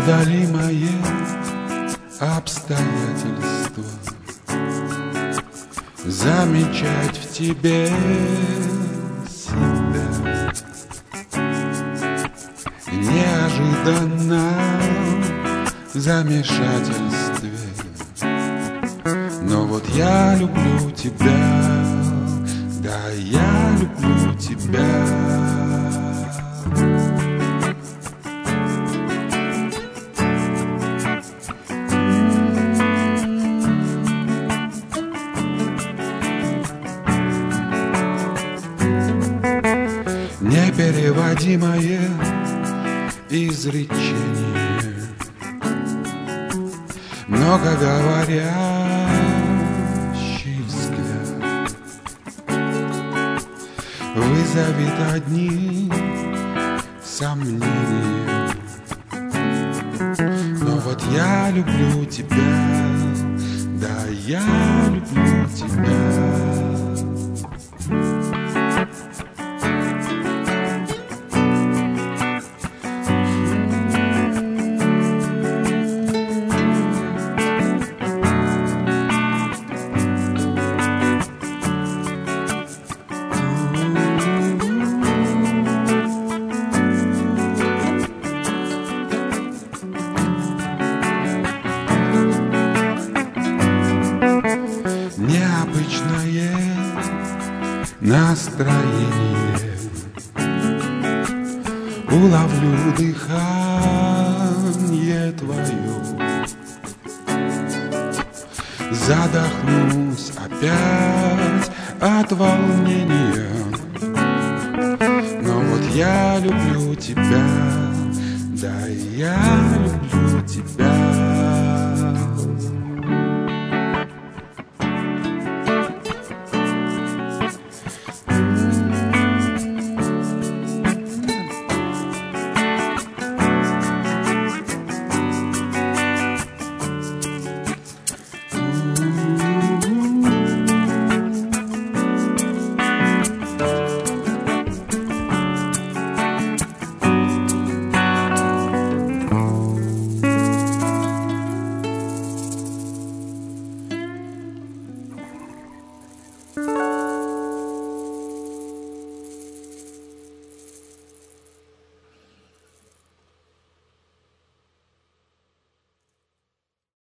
Непреодолимое обстоятельство замечать в тебе себя неожиданно в замешательстве. Но вот я люблю тебя, да, я люблю тебя. Непереводимое изречение, многоговорящий взгляд вызовет одни сомнения. Но вот я люблю тебя, да, я люблю тебя. Необычное настроение, уловлю дыхание твое, задохнусь опять от волнения. Но вот я люблю тебя, да, я люблю тебя.